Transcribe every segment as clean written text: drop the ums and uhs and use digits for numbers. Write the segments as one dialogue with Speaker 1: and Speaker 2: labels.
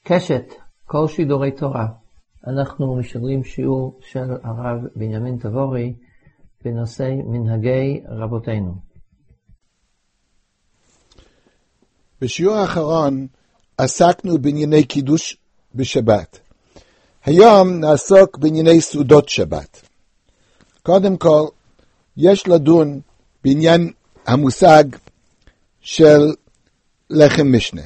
Speaker 1: קשת, כל שידורי תורה. אנחנו משדרים שיעור של הרב בנימין תבורי בנושא מנהגי רבותינו.
Speaker 2: בשיעור האחרון עסקנו בענייני קידוש בשבת. היום נעסוק בענייני סעודות שבת. קודם כל, יש לדון בעניין המושג של לחם משנה.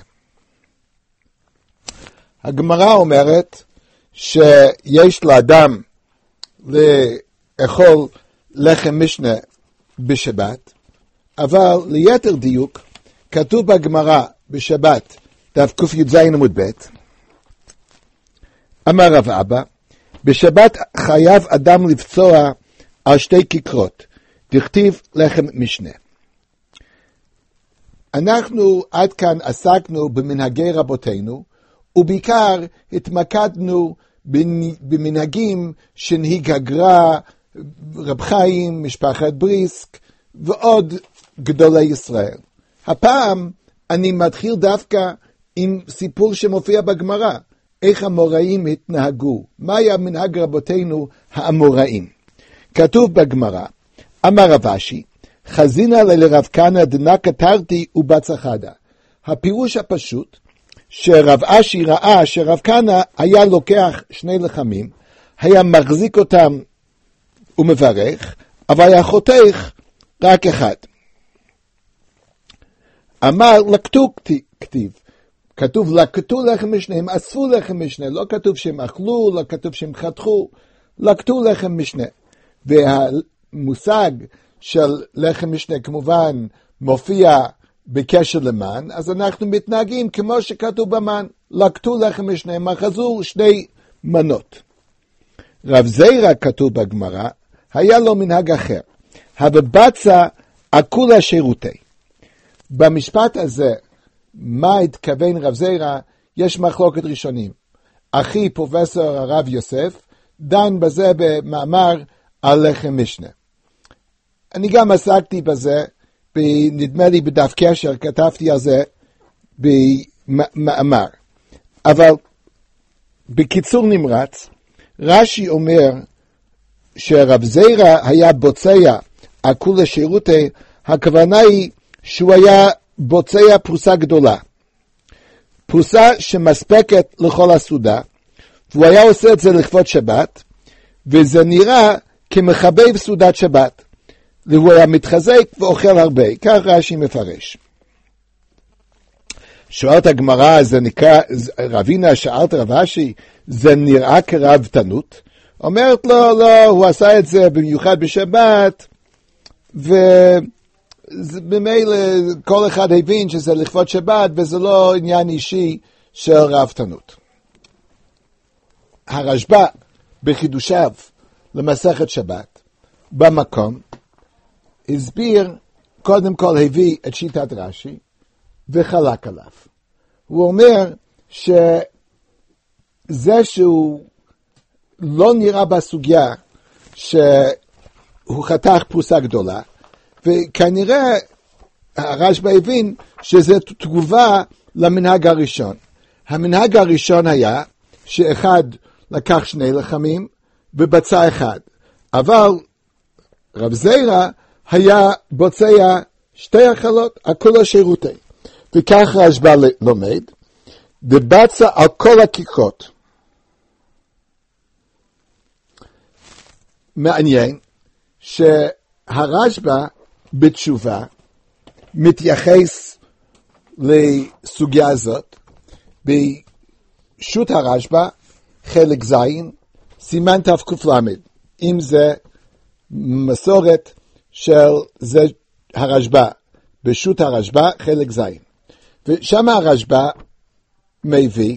Speaker 2: הגמרא אומרת שיש לאדם לאכול לחם משנה בשבת, אבל ליתר דיוק כתוב בגמרא בשבת דף קי"ז עמוד ב', אמר רב אבא, בשבת חייב אדם לפצוע על שתי כיכרות, דכתיב לחם משנה. אנחנו עד כאן עסקנו במנהגי רבותינו, ובעיקר התמקדנו במנהגים שנהיג הגר"א, רב חיים, משפחת בריסק ועוד גדולי ישראל. הפעם אני מתחיל דווקא עם סיפור שמופיע בגמרא, איך המוראים התנהגו, מה היה מנהג רבותינו האמוראים. כתוב בגמרא, אמר רב אשי, חזינא לרב כהנא דנקה תרתי ובצחדה. הפירוש הפשוט, שרב אשי ראה שרב כהנא היה לוקח שני לחמים, היה מחזיק אותם ומברך, אבל היה חותך רק אחד. אמר לקטו כתיב, כתוב לקטו לחם משנה, הם אספו לחם משנה, לא כתוב שהם אכלו, לא כתוב שהם חתכו, לקטו לחם משנה. והמושג של לחם משנה כמובן מופיע בקשר למן, אז אנחנו מתנהגים כמו שכתוב במן, לקטו לחם משנה, הם אחזו שני מנות. רב זירא כתוב בגמרא, היה לו מנהג אחר, הבבצע אכולה שירותי. במשפט הזה, מה התכוון רב זירא, יש מחלוקת ראשונים. אחי פרופסור הרב יוסף, דן בזה במאמר על לחם משנה. אני גם עסקתי בזה, נדמה לי בדף קשר, כתבתי על זה במאמר. אבל בקיצור נמרץ, רש"י אומר שרב זירא היה בוצע אכולה שירותי, הכוונה היא שהוא היה בוצע פרוסה גדולה. פרוסה שמספקת לכל הסעודה, והוא היה עושה את זה לכבוד שבת, וזה נראה כמחבב סעודת שבת. והוא היה מתחזק ואוכל הרבה, כך רש"י מפרש. שואלת הגמרא, זה נקרא, רבינה שאלת רב אשי, זה נראה כרהבתנות? אומרת לו, לא, הוא עשה את זה במיוחד בשבת, ובמילא כל אחד הבין שזה לכבוד שבת, וזה לא עניין אישי של רהבתנות. הרשב"א בחידושיו למסכת שבת, במקום, הסביר, קודם כל הביא את שיטת רש"י, וחלק עליו. הוא אומר שזה שהוא לא נראה בסוגיה שהוא חתך פרוסה גדולה, וכנראה הרשב"א הבין שזה תגובה למנהג הראשון. המנהג הראשון היה שאחד לקח שני לחמים ובצע אחד, אבל רב זירא היה בוצע שתי אכלות, אכולה שירותי. וכך רשב"א לומד, דבצע על כל הכיכרות. מעניין שהרשב"א בתשובה מתייחס לסוגיה הזאת, בשו"ת הרשב"א, חלק ז', סימן תק"ל, אם זה מסורת של זה הרשב"א, בשו"ת הרשב"א, חלק ז'. ושם הרשב"א מביא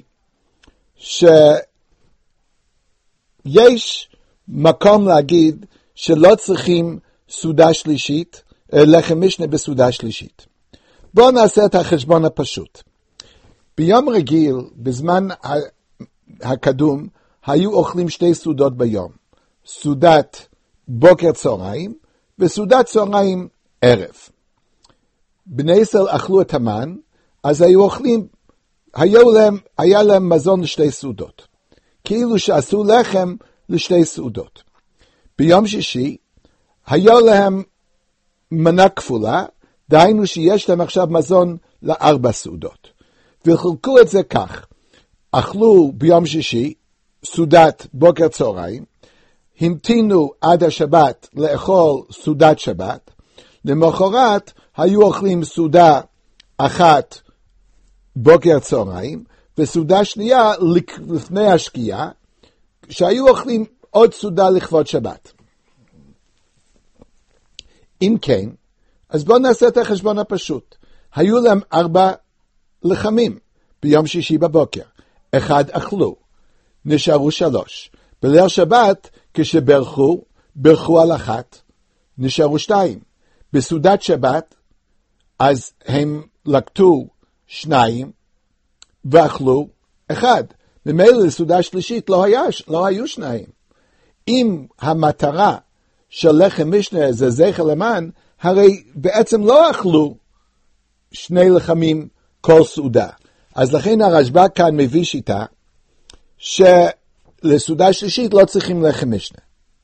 Speaker 2: שיש מקום להגיד שלא צריכים סעודה שלישית, לחם משנה בסעודה שלישית. בואו נעשה את החשבון הפשוט. ביום רגיל, בזמן הקדום, היו אוכלים שתי סעודות ביום. סעודת בוקר צהריים, וסעודת צהריים ערב. בני ישראל אכלו את המן, אז היו אוכלים היה להם מזון לשתי סעודות. כאילו שעשו לחם לשתי סעודות. ביום שישי, היה להם מנה כפולה, דהיינו שיש להם עכשיו מזון ל4 סעודות. וחילקו את זה כך, אכלו ביום שישי, סעודת בוקר צהריים, המתינו עד השבת לאכול סעודת שבת, למחרת היו אוכלים סעודה אחת בוקר צהריים, וסעודה שנייה לפני השקיעה, שהיו אוכלים עוד סעודה לכבוד שבת. אם כן, אז בואו נעשה את החשבון הפשוט. היו להם 4 לחמים ביום שישי בבוקר. 1 אכלו, נשארו 3. בליל שבת, כשברכו, ברכו על 1, נשארו 2. בסעודת שבת, אז הם לקטו 2, ואכלו 1. ממילא לסעודה שלישית לא היו 2. אם המטרה של לחם משנה זה זכר למען, הרי בעצם לא אכלו 2 לחמים כל סעודה. אז לכן הרשב"א כאן מביא שיטה, שלסעודה שלישית לא צריכים לחם משנה.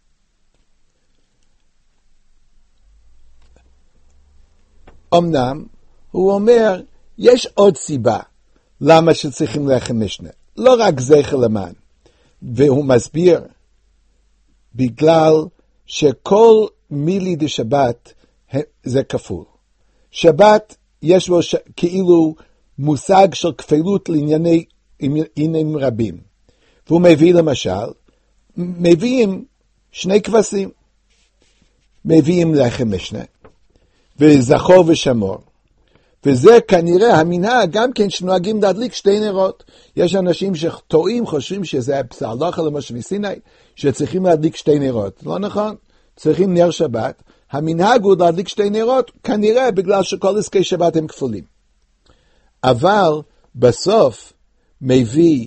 Speaker 2: אמנם, הוא אומר, יש עוד סיבה למה שצריכים לחם משנה. לא רק זכר למען. והוא מסביר, בגלל שכל מילי דשבת זה כפול. שבת יש בו כאילו מושג של כפילות לעניינים רבים. והוא מביא למשל, מביאים 2 כבשים, מביאים לחם משנה, וזכור ושמור. וזה כנראה המנהג גם כן שנוהגים להדליק 2 נרות. יש אנשים שטועים, חושבים שזה פסלוחה למשה מסיני, שצריכים להדליק 2 נרות. לא נכון, צריכים נר שבת. המנהג הוא להדליק 2 נרות, כנראה בגלל שכל עסקי שבת הם כפולים. אבל בסוף מביא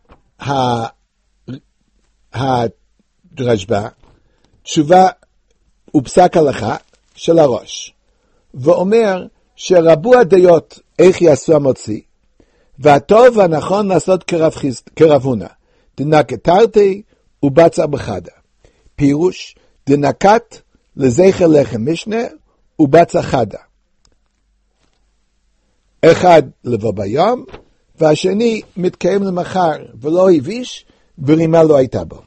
Speaker 2: הרשב"א תשובה ופסק הלכה של הראש, ואומר שרבו הדעות איך יעשו המוציא, והטוב והנכון לעשות כרב הונא, דנקתרתי ובצע בחדה. פירוש, דנקת לזכר לחם משנה ובצע חדה. אחד לבוא ביום, והשני מתקיים למחר ולא הביש, ורימה לא הייתה בו.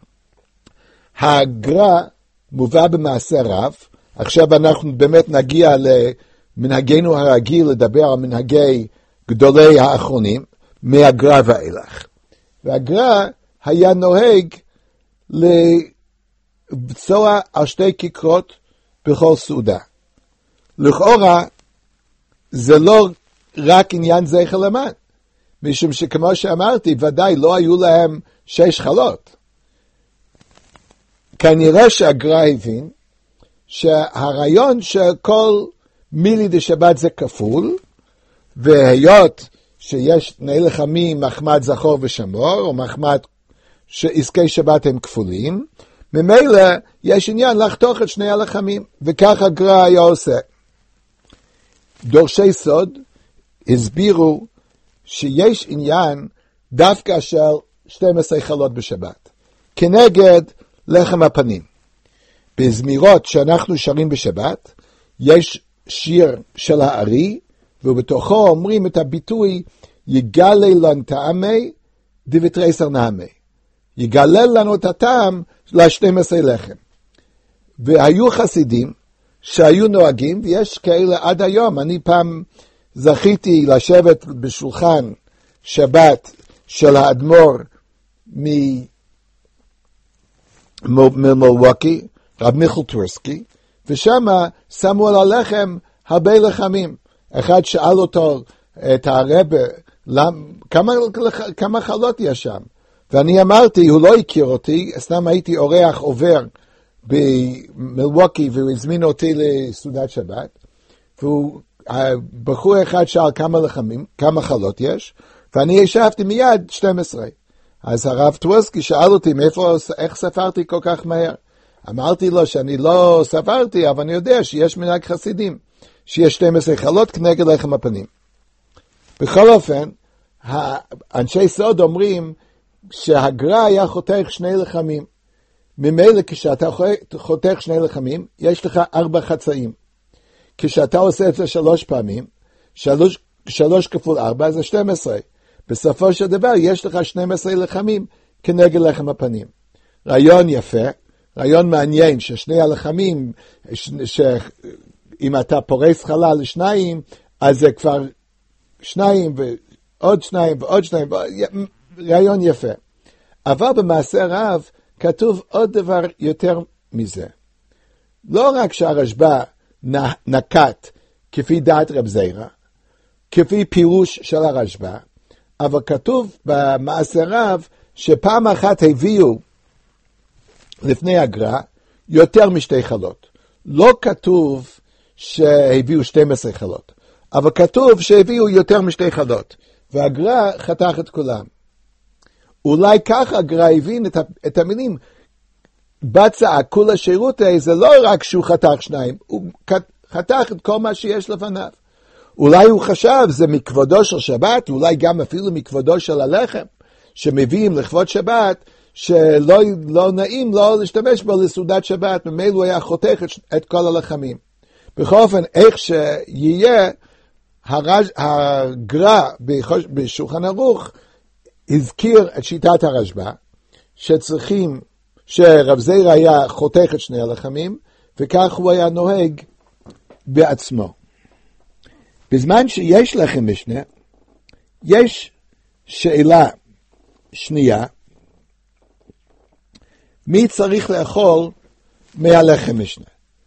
Speaker 2: הגר"א מובא במעשה רב. עכשיו אנחנו באמת נגיע למנהגנו הרגיל לדבר על מנהגי גדולי האחרונים, מהגר"א ואילך. והגר"א היה נוהג לבצוע על 2 כיכרות בכל סעודה. לכאורה זה לא רק עניין זכר למען, משום שכמו שאמרתי, ודאי לא היו להם 6 חלות. כנראה שהגר"א הבין שהרעיון שכל מילי דשבת זה כפול, והיות שיש 2 לחמים מחמד זכור ושמור, או מחמד שעסקי שבת הם כפולים, ממילא יש עניין לחתוך את 2 הלחמים, וכך הגר"א היה עושה. דורשי סוד הסבירו שיש עניין דווקא של 12 חלות בשבת, כנגד לחם הפנים. בזמירות שאנחנו שרים בשבת, יש שיר של הארי, ובתוכו אומרים את הביטוי, יגלה לנו טעמי דבתריסר נעמי. יגלה לנו את הטעם ל-12 לחם. והיו חסידים שהיו נוהגים, ויש כאלה עד היום. אני פעם זכיתי לשבת בשולחן שבת של האדמו"ר ממילווקי, רב מיכל טורסקי, ושם שמו על הלחם הרבה לחמים. אחד שאל אותו, את הרב, כמה חלות יש שם? ואני אמרתי, הוא לא הכיר אותי, סתם הייתי אורח עובר במילווקי, והוא הזמין אותי לסעודת שבת, בחור אחד שאל כמה חלות יש, ואני ישבתי מיד 12. אז הרב טורסקי שאל אותי, איך ספרתי כל כך מהר? אמרתי לו שאני לא ספרתי, אבל אני יודע שיש מנהג חסידים, שיש 12 חלות כנגד לחם הפנים. בכל אופן, אנשי סוד אומרים שהגר"א היה חותך 2 לחמים. ממילא כשאתה חותך 2 לחמים, יש לך 4 חצאים. כשאתה עושה את זה 3 פעמים, 3 כפול 4 זה 12. בסופו של דבר יש לך 12 לחמים כנגד לחם הפנים. רעיון יפה, רעיון מעניין ששני הלחמים, שאם אתה פורס חלה ל2, אז זה כבר 2 ועוד 2 ועוד 2, רעיון יפה. אבל במעשה רב כתוב עוד דבר יותר מזה. לא רק שהרשב"א נקט כפי דעת רב זיירא, כפי פירוש של הרשב"א, אבל כתוב במעשה רב שפעם אחת הביאו לפני הגר"א יותר מ2 חלות. לא כתוב שהביאו 12 חלות, אבל כתוב שהביאו יותר מ2 חלות, והגר"א חתך את כולם. אולי ככה הגר"א הבין את המילים, בצע כולה שירותי, זה לא רק שהוא חתך 2, הוא חתך את כל מה שיש לפניו. אולי הוא חשב, זה מכבודו של שבת, אולי גם אפילו מכבודו של הלחם, שמביאים לכבוד שבת, שלא נעים לא להשתמש בו לסעודת שבת, ממילא הוא היה חותך את כל הלחמים. בכל אופן, איך שיהיה, הגר"א בשולחן ערוך, הזכיר את שיטת הרשב"א, שרב זיירא היה חותך את 2 הלחמים, וכך הוא היה נוהג בעצמו. בזמן שיש לחם משנה, יש שאלה שנייה, מי צריך לאכול מהלחם משנה?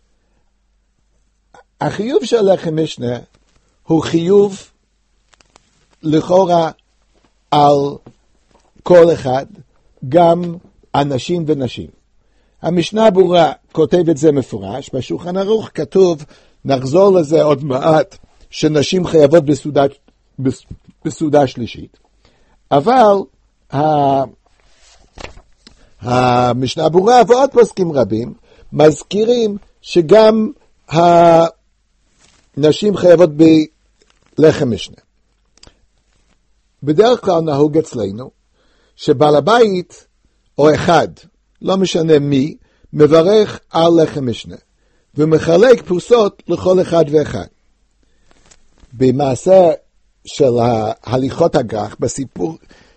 Speaker 2: החיוב של לחם משנה הוא חיוב לכאורה על כל אחד, גם אנשים ונשים. המשנה ברורה כותב את זה מפורש, בשולחן ערוך כתוב, נחזור לזה עוד מעט, שנשים חייבות בסעודה שלישית. אבל המשנה ברורה ועוד פוסקים רבים מזכירים שגם הנשים חייבות בלחם משנה. בדרך כלל נהוג אצלנו שבעל הבית או אחד, לא משנה מי, מברך על לחם משנה ומחלק פרוסות לכל אחד ואחד. במעשה של הליכות הגר"ח, בסיפור,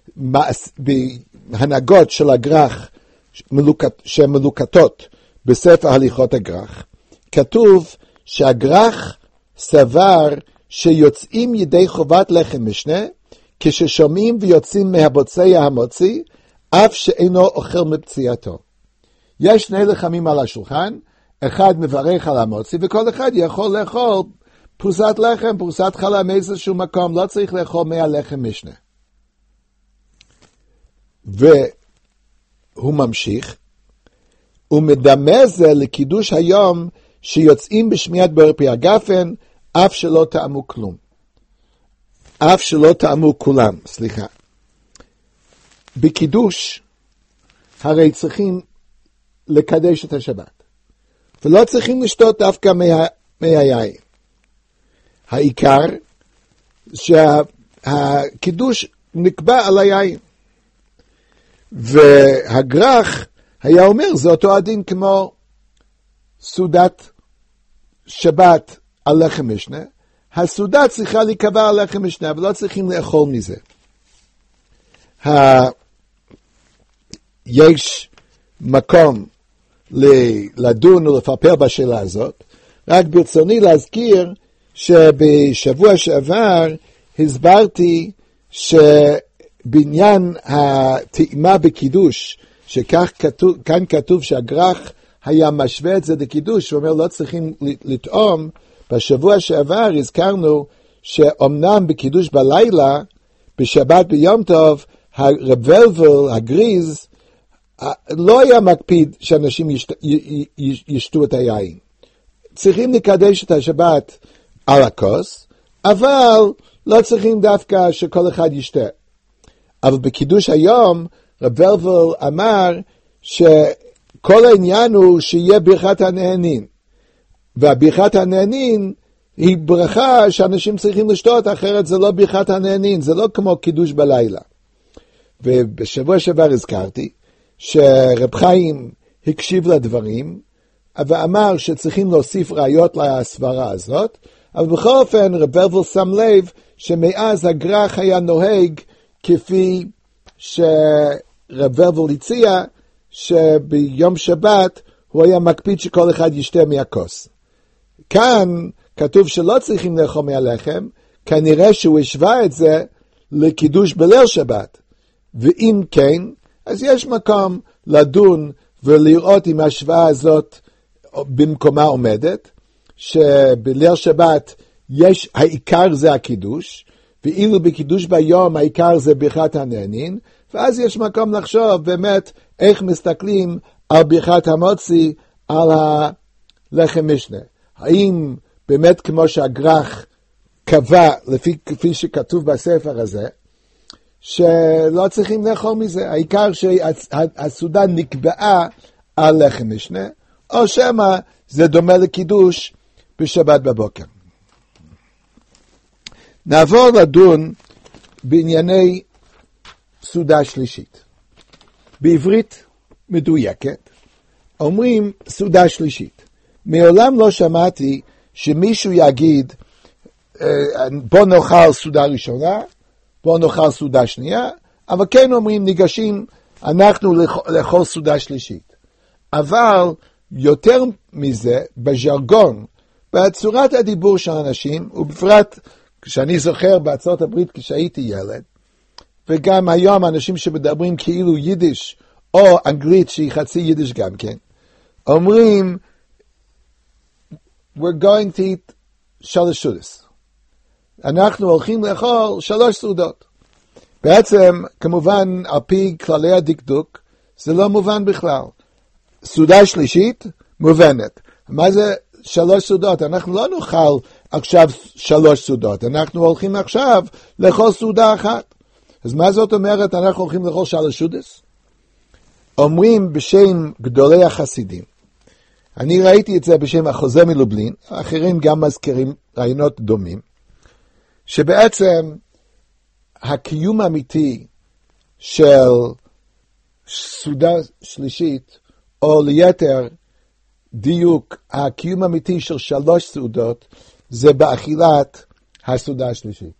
Speaker 2: בהנהגות של הגר"ח שמלוקטות בספר הליכות הגר"ח, כתוב שהגר"ח סבר שיוצאים ידי חובת לחם משנה, כששומעים ויוצאים מהבוצע המוציא, אף שאינו אוכל מפציעתו. יש 2 לחמים על השולחן, אחד מברך על המוציא, וכל אחד יכול לאכול פרוסת לחם, פרוסת חלה מאיזשהו מקום, לא צריך לאכול מהלחם משנה. והוא ממשיך, הוא מדמה זה לקידוש היום שיוצאים בשמיעת בר פי הגפן, אף שלא טעמו כלום. אף שלא טעמו כולם, סליחה. בקידוש הרי צריכים לקדש את השבת, ולא צריכים לשתות דווקא מהיין. העיקר שהקידוש נקבע על היין. והגר"ח היה אומר, זה אותו הדין כמו סעודת שבת על לחם משנה, הסעודה צריכה להיקבע על לחם משנה, אבל לא צריכים לאכול מזה. יש מקום לדון ולפרפר בשאלה הזאת, רק ברצוני להזכיר שבשבוע שעבר הסברתי שבעניין הטעימה בקידוש, כאן כתוב שהגר"ח היה משווה את זה לקידוש, הוא אומר לא צריכים לטעום. בשבוע שעבר הזכרנו שאומנם בקידוש בלילה, בשבת ביום טוב, הרב ולבל, הגריז, לא היה מקפיד שאנשים ישתו את היין. צריכים לקדש את השבת על הכוס, אבל לא צריכים דווקא שכל אחד ישתה. אבל בקידוש היום, רב ולבל אמר שכל העניין הוא שיהיה ברכת הנהנין. והברכת הנהנין היא ברכה שאנשים צריכים לשתות, אחרת זה לא ברכת הנהנין, זה לא כמו קידוש בלילה. ובשבוע שעבר הזכרתי שרב חיים הקשיב לדברים, ואמר שצריכים להוסיף ראיות לסברה הזאת, אבל בכל אופן רב ורבל שם לב שמאז הגר"ח היה נוהג כפי שרב ורבל הציע, שביום שבת הוא היה מקפיד שכל אחד ישתה מהכוס. כאן כתוב שלא צריכים לאכול מהלחם, כנראה שהוא השווה את זה לקידוש בליל שבת. ואם כן, אז יש מקום לדון ולראות אם ההשוואה הזאת במקומה עומדת, שבליל שבת העיקר זה הקידוש, ואילו בקידוש ביום העיקר זה ברכת הנהנין, ואז יש מקום לחשוב באמת איך מסתכלים על ברכת המוציא על הלחם משנה. האם באמת כמו שהגר"ח קבע, כפי שכתוב בספר הזה, שלא צריכים לאכול מזה, העיקר שהסעודה נקבעה על לחם משנה, או שמה זה דומה לקידוש בשבת בבוקר. נעבור לדון בענייני סעודה שלישית. בעברית מדויקת אומרים סעודה שלישית. מעולם לא שמעתי שמישהו יגיד בוא נאכל סעודה ראשונה, בוא נאכל סעודה שנייה, אבל כן אומרים ניגשים אנחנו לאכול סעודה שלישית. אבל יותר מזה, בז'רגון, בצורת הדיבור של אנשים, ובפרט כשאני זוכר בארצות הברית כשהייתי ילד, וגם היום אנשים שמדברים כאילו יידיש, או אנגלית שהיא חצי יידיש גם כן, אומרים, we're going to eat 3 סעודות. אנחנו הולכים לאכול 3 סעודות. בעצם, כמובן, על פי כללי הדקדוק, זה לא מובן בכלל. סעודה שלישית, מובנת. מה זה 3 סעודות? אנחנו לא נאכל עכשיו 3 סעודות. אנחנו הולכים עכשיו לאכול סעודה אחת. אז מה זאת אומרת, אנחנו הולכים לאכול 3 סעודות? אומרים בשם גדולי החסידים. אני ראיתי את זה בשם החוזה מלובלין, האחרים גם מזכירים רעיונות דומים, שבעצם הקיום האמיתי של סעודה שלישית, או ליתר דיוק, הקיום האמיתי של 3 סעודות, זה באכילת הסעודה השלישית.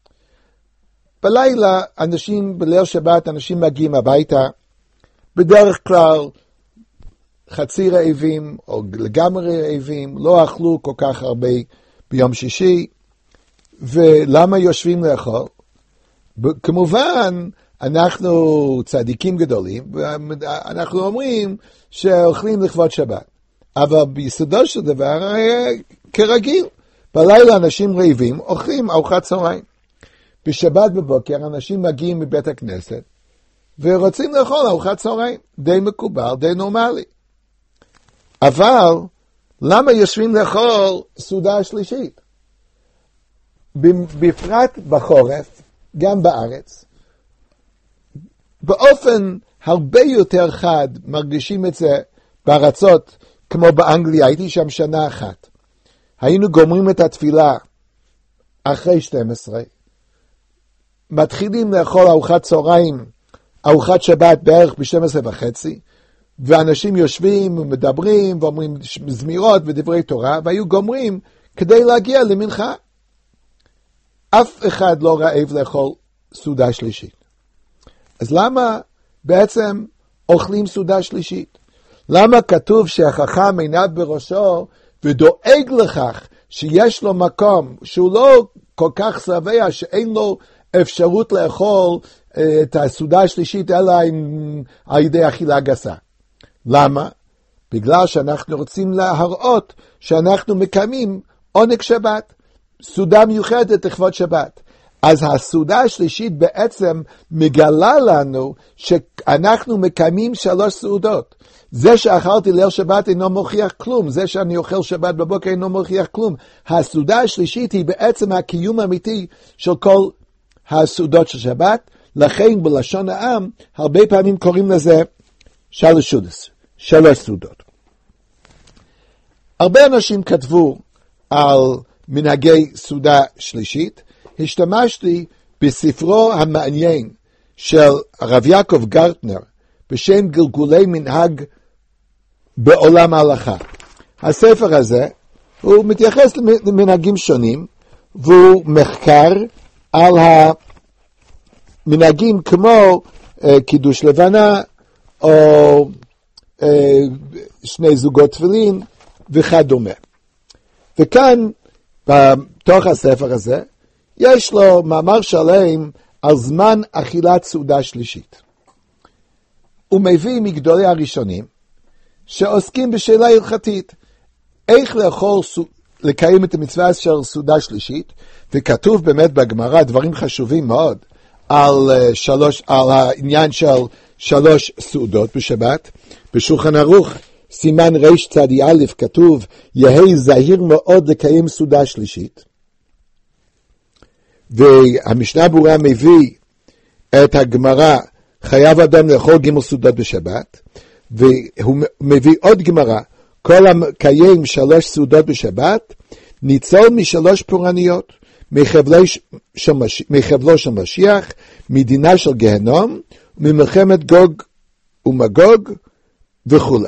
Speaker 2: בלילה, בליל שבת, אנשים מגיעים הביתה, בדרך כלל חצי רעבים, או לגמרי רעבים, לא אכלו כל כך הרבה ביום שישי, ולמה יושבים לאכול? כמובן, אנחנו צדיקים גדולים, ואנחנו אומרים שאוכלים לכבוד שבת. אבל ביסודו של דבר, כרגיל, בלילה אנשים רעבים, אוכלים ארוחת צהריים. בשבת בבוקר אנשים מגיעים מבית הכנסת, ורוצים לאכול ארוחת צהריים. די מקובל, די נורמלי. אבל, למה יושבים לאכול סעודה שלישית? בפרט בחורף, גם בארץ, באופן הרבה יותר חד מרגישים את זה בארצות כמו באנגליה. הייתי שם שנה אחת. היינו גומרים את התפילה אחרי 12, מתחילים לאכול ארוחת צהריים, ארוחת שבת בערך ב-12:30, ואנשים יושבים ומדברים ואומרים זמירות ודברי תורה, והיו גומרים כדי להגיע למנחה. אף אחד לא רעב לאכול סעודה שלישית. אז למה בעצם אוכלים סעודה שלישית? למה כתוב שהחכם עיניו בראשו ודואג לכך שיש לו מקום שהוא לא כל כך שבע שאין לו אפשרות לאכול את הסעודה השלישית אלא על ידי אכילה גסה? למה? בגלל שאנחנו רוצים להראות שאנחנו מקיימים עונג שבת, סעודה מיוחדת לכבוד שבת. אז הסעודה השלישית בעצם מגלה לנו שאנחנו מקיימים 3 סעודות. זה שאכלתי ליל שבת אינו מוכיח כלום, זה שאני אוכל שבת בבוקר אינו מוכיח כלום. הסעודה השלישית היא בעצם הקיום האמיתי של כל הסעודות של שבת, לכן בלשון העם הרבה פעמים קוראים לזה 3 סעודות. הרבה אנשים כתבו על מנהגי סעודה שלישית, השתמשתי בספרו המעניין של הרב יעקב גרטנר, בשם גלגולי מנהג בעולם ההלכה. הספר הזה, הוא מתייחס למנהגים שונים, והוא מחקר על המנהגים כמו קידוש לבנה, או שני זוגות תפילין, וכדומה. וכאן, בתוך הספר הזה, יש לו מאמר שלם על זמן אכילת סעודה שלישית. הוא מביא מגדולי הראשונים, שעוסקים בשאלה הלכתית, איך לקיים את המצווה של סעודה שלישית, וכתוב באמת בגמרא דברים חשובים מאוד, על העניין של 3 סעודות בשבת. בשולחן ערוך, סימן רצ"א כתוב, יהי זהיר מאוד לקיים סעודה שלישית. והמשנה ברורה מביא את הגמרא, חייב אדם לאכול ג' סעודות בשבת, והוא מביא עוד גמרא, כל המקיים 3 סעודות בשבת, ניצול מ3 פורעניות, מחבלו של משיח, מדינה של גהנום, ממלחמת גוג ומגוג וכו'.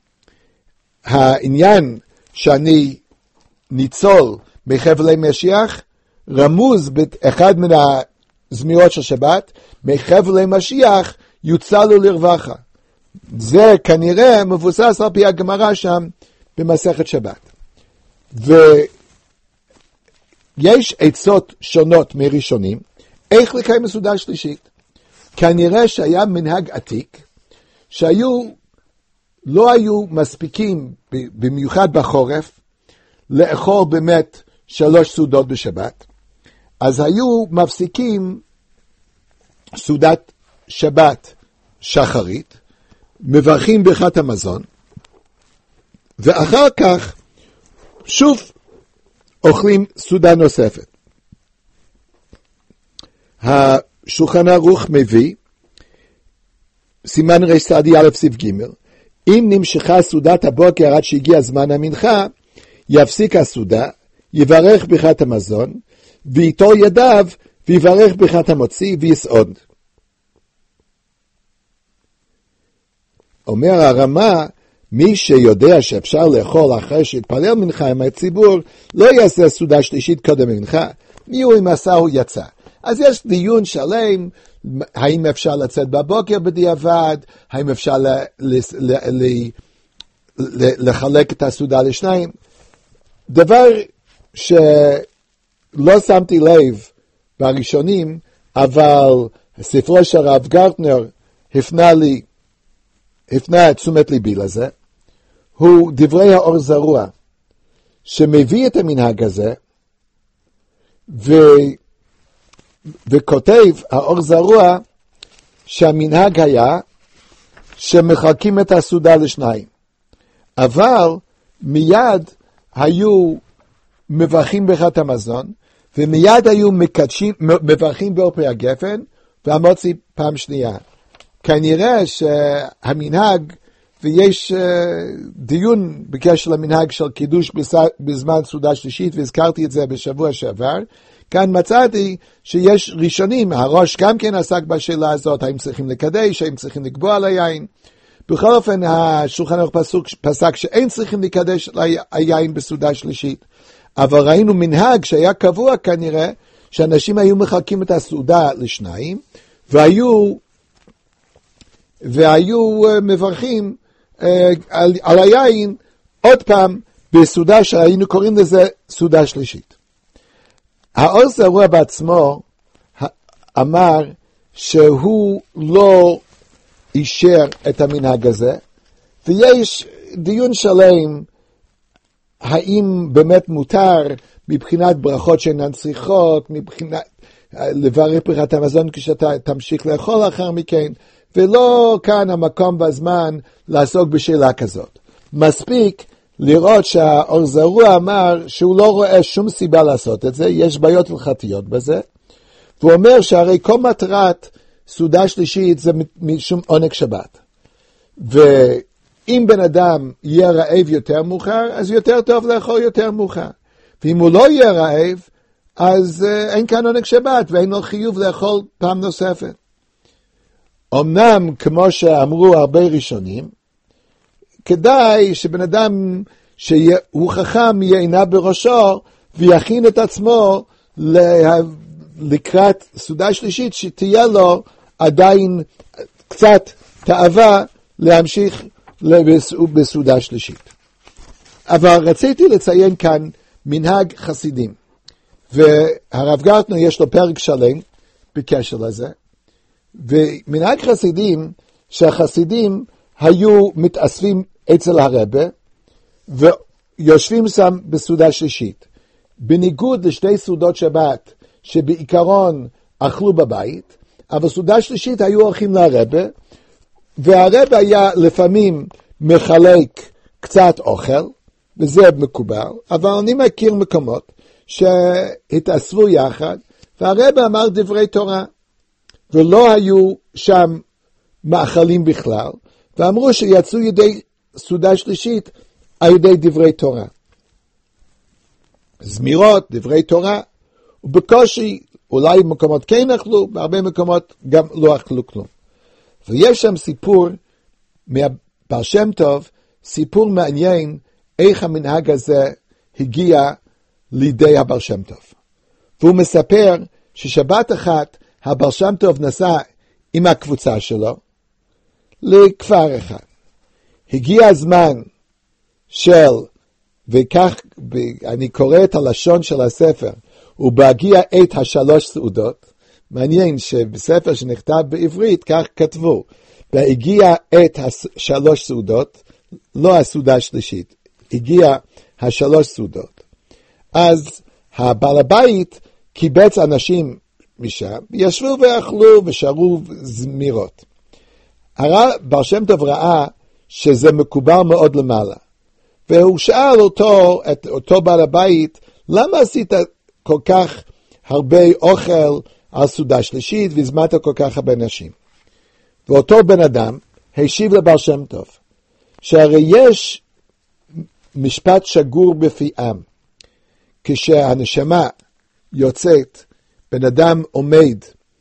Speaker 2: העניין שאני ניצול מחבלי משיח, רמוז באחד מן הזמירות של שבת, מחבלי משיח יוצלו לרווחה. זה כנראה מבוסס על פי הגמרא שם במסכת שבת. ויש עצות שונות מראשונים, איך לקיים סעודה שלישית. כנראה שהיה מנהג עתיק, לא היו מספיקים, במיוחד בחורף, לאכול באמת 3 סעודות בשבת, אז היו מפסיקים סעודת שבת שחרית, מברכים ברכת המזון, ואחר כך שוב אוכלים סעודה נוספת. השולחן ערוך מביא, סימן רצ"א סעיף ג', אם נמשכה סעודת הבוקר עד שהגיע זמן המנחה, יפסיק הסעודה, יברך ברכת המזון, ואיתו ידיו, ויברך ברכת המוציא, ויסעוד. אומר הרמה, מי שיודע שאפשר לאכול אחרי שהתפלל מנחה עם הציבור, לא יעשה סעודה שלישית קודם מנחה, מי הוא אם עשה הוא יצא. אז יש דיון שלם, האם אפשר לצאת בבוקר בדיעבד, האם אפשר לחלק את הסעודה לשניים. דבר שלא שמתי לב בראשונים, אבל ספרו של הרב גרטנר הפנה את תשומת ליבי לזה, הוא דברי האור זרוע, שמביא את המנהג הזה, וכותב האור זרוע, שהמנהג היה, שמחלקים את הסעודה לשניים. אבל מיד היו מברכים ברכת המזון, ומיד היו מברכים באופי הגפן, והמוציא פעם שנייה. כנראה שהמנהג, ויש דיון בקשר למנהג של קידוש בזמן סעודה שלישית, והזכרתי את זה בשבוע שעבר, כאן מצאתי שיש ראשונים, הראש גם כן עסק בשאלה הזאת, האם צריכים לקדש, האם צריכים לקבוע על היין. בכל אופן, השולחן ערוך פסק שאין צריכים לקדש היין בסעודה שלישית. אבל ראינו מנהג שהיה קבוע כנראה, שאנשים היו מחלקים את הסעודה לשניים, והיו מברכים על היין עוד פעם בסעודה שהיינו קוראים לזה סעודה שלישית. האור זרוע בעצמו אמר שהוא לא אישר את המנהג הזה, ויש דיון שלם האם באמת מותר מבחינת ברכות שאינן צריכות, מבחינת לברך ברכת המזון כשאתה תמשיך לאכול אחר מכן, ולא כאן המקום והזמן לעסוק בשאלה כזאת. מספיק לראות שהאור זרוע אמר שהוא לא רואה שום סיבה לעשות את זה, יש בעיות הלכתיות בזה, והוא אומר שהרי כל מטרת סעודה שלישית זה משום עונג שבת. ואם בן אדם יהיה רעב יותר מאוחר, אז יותר טוב לאכול יותר מאוחר. ואם הוא לא יהיה רעב, אז אין כאן עונג שבת, ואין לו חיוב לאכול פעם נוספת. אמנם, כמו שאמרו הרבה ראשונים, כדאי שבן אדם שהוא חכם ייענה בראשו, ויכין את עצמו לקראת סעודה שלישית, שתהיה לו עדיין קצת תאווה להמשיך בסעודה שלישית. אבל רציתי לציין כאן מנהג חסידים, והרב גרטנר יש לו פרק שלם בקשר לזה, ומנהג חסידים, שהחסידים היו מתאספים אצל הרבה, ויושבים שם בסעודה שלישית. בניגוד לשתי סעודות שבת, שבעיקרון אכלו בבית, אבל סעודה שלישית היו הולכים להרבה, והרבה היה לפעמים מחלק קצת אוכל, וזה מקובל, אבל אני מכיר מקומות שהתאספו יחד, והרבה אמר דברי תורה, ולא היו שם מאכלים בכלל, ואמרו שיצאו ידי סעודה שלישית על ידי דברי תורה. זמירות, דברי תורה, ובקושי אולי מקומות כן אכלו, בהרבה מקומות גם לא אכלו כלום. ויש שם סיפור מהבר שם טוב, סיפור מעניין איך המנהג הזה הגיע לידי הבר שם טוב. והוא מספר ששבת אחת הבר שם טוב נסע עם הקבוצה שלו לכפר אחד. הגיע הזמן של, וכך אני קורא את הלשון של הספר, ובהגיע עת השלוש סעודות, מעניין שבספר שנכתב בעברית כך כתבו, בהגיע עת השלוש סעודות, לא הסעודה השלישית, הגיע השלוש סעודות. אז הבעל הבית קיבץ אנשים משם, ישבו ואכלו ושרו זמירות. בר שם טוב ראה שזה מקובל מאוד למעלה, והוא שאל אותו בעל הבית, למה עשית כל כך הרבה אוכל על סעודה שלישית, והזמנת כל כך הרבה נשים? ואותו בן אדם השיב לבר שם טוב, שהרי יש משפט שגור בפיהם, כשהנשמה יוצאת, בן אדם עומד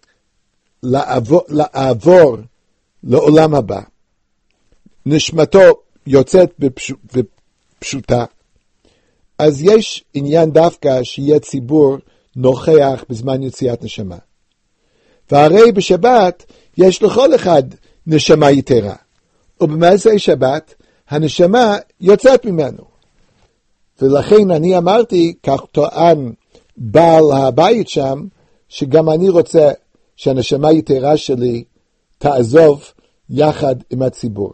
Speaker 2: לעבור לעולם הבא, נשמתו יוצאת בפשוטה, אז יש עניין דווקא שיהיה ציבור נוכח בזמן יציאת נשמה. והרי בשבת יש לכל אחד נשמה יתרה, ובמעשה שבת הנשמה יוצאת ממנו. ולכן אני אמרתי, כך טוען בעל הבית שם, שגם אני רוצה שהנשמה יתרה שלי תעזוב יחד עם הציבור.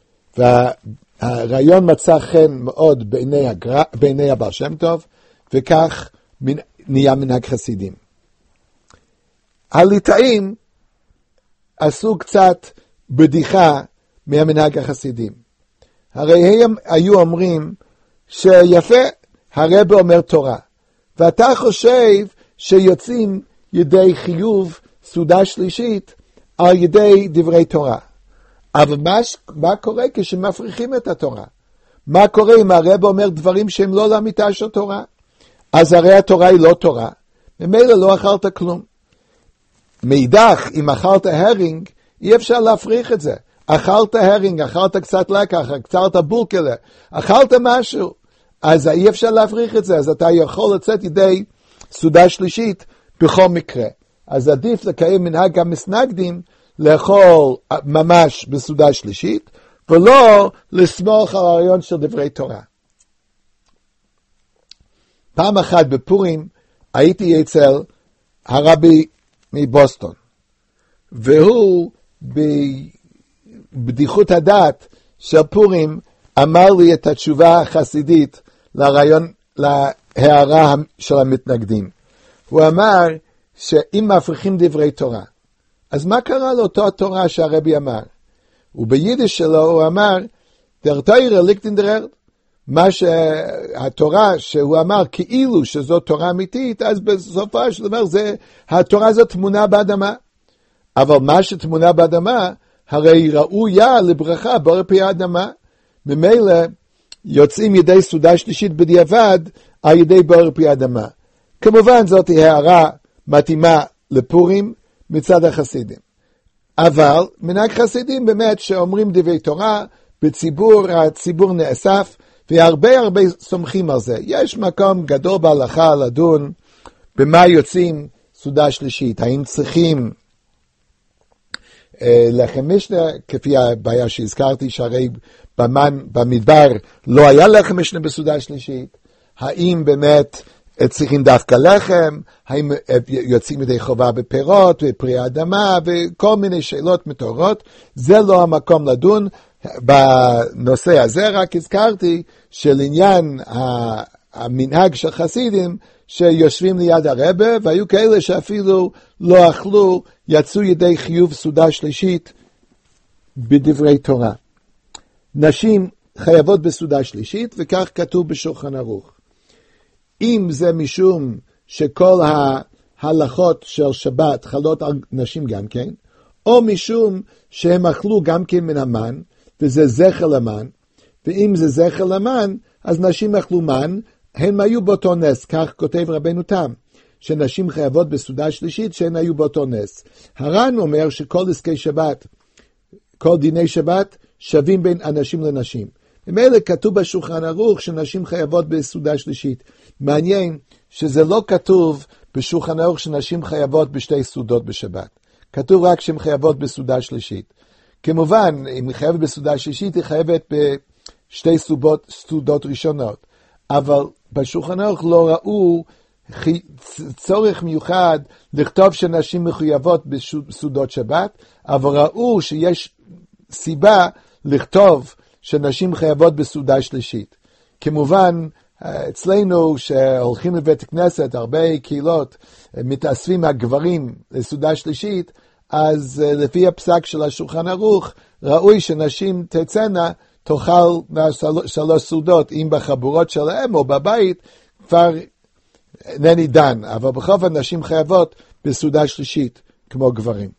Speaker 2: והרעיון מצא חן מאוד בעיני הבר שם טוב, וכך נהיה מנהג חסידים. הליטאים עשו קצת בדיחה מהמנהג החסידים. הרי הם היו אומרים שיפה, הרב אומר תורה, ואתה חושב שיוצאים ידי חיוב סעודה שלישית על ידי דברי תורה. אבל מה קורה כשמפריכים את התורה? מה קורה אם הרב אומר דברים שהם לא לאמיתה של תורה? אז הרי התורה היא לא תורה, ממילא לא אכלת כלום. מאידך, אם אכלת הרינג, אי אפשר להפריך את זה. אכלת הרינג, אכלת קצת לקח, אכלת בולקלה, אכלת משהו, אז אי אפשר להפריך את זה, אז אתה יכול לצאת ידי סעודה שלישית בכל מקרה. אז עדיף לקיים מנהג המסנגדים, לאכול ממש בסעודה שלישית, ולא לסמוך על הרעיון של דברי תורה. פעם אחת בפורים הייתי אצל הרבי מבוסטון, והוא בבדיחות הדעת של פורים אמר לי את התשובה החסידית להערה של המתנגדים. הוא אמר שאם מפריכים דברי תורה, אז מה קרה לאותו התורה שהרבי אמר? וביידיש שלו הוא אמר, der Teure liegt in der Erde. מה שהתורה שהוא אמר כאילו שזו תורה אמיתית, אז בסופה של דבר התורה הזאת תמונה באדמה. אבל מה שתמונה באדמה, הרי ראויה לברכה בורא פי האדמה. ממילא יוצאים ידי סעודה שלישית בדיעבד על ידי בור פרי אדמה. כמובן זאת הערה מתאימה לפורים מצד החסידים. אבל מנהג חסידים באמת שאומרים דברי תורה, הציבור נאסף, והרבה סומכים על זה. יש מקום גדול בהלכה לדון במה יוצאים סעודה שלישית. האם צריכים לחם משנה, כפי הבעיה שהזכרתי, שהרי במדבר לא היה לחם משנה בסעודה שלישית. האם באמת צריכים דווקא לחם, האם יוצאים ידי חובה בפירות ופרי האדמה וכל מיני שאלות מטורות. זה לא המקום לדון. בנושא הזה רק הזכרתי שלעניין המנהג של חסידים שיושבים ליד הרבה, והיו כאלה שאפילו לא אכלו, יצאו ידי חיוב סעודה שלישית בדברי תורה. נשים חייבות בסעודה שלישית, וכך כתוב בשולחן ערוך. אם זה משום שכל ההלכות של שבת חלות על נשים גם כן, או משום שהם אכלו גם כן מן המן, וזה זכר למן, ואם זה זכר למן, אז נשים אכלו מן, הם היו באותו נס, כך כותב רבנו תם, שנשים חייבות בסעודה שלישית שהן היו באותו נס. הר"ן אומר שכל עסקי שבת, כל דיני שבת, שווים בין אנשים לנשים. במילא כתוב בשולחן ערוך שנשים חייבות בסעודה שלישית. מעניין שזה לא כתוב בשולחן ערוך שנשים חייבות בשתי סעודות בשבת. כתוב רק שהן חייבות בסעודה שלישית. כמובן, אם היא חייבת בסעודה שלישית, היא חייבת בשתי סעודות ראשונות. אבל בשולחן ערוך לא ראו צורך מיוחד לכתוב שנשים מחויבות בסעודות שבת, אבל ראו שיש סיבה לכתוב שנשים חייבות בסעודה שלישית. כמובן, אצלנו שהולכים לבית הכנסת, הרבה קהילות מתאספים הגברים לסעודה שלישית, אז לפי הפסק של השולחן ערוך, ראוי שנשים תצאנה, תאכל שלוש סעודות, אם בחבורות שלהם או בבית, כבר אינני דן, אבל בכל זאת נשים חייבות בסעודה שלישית כמו גברים.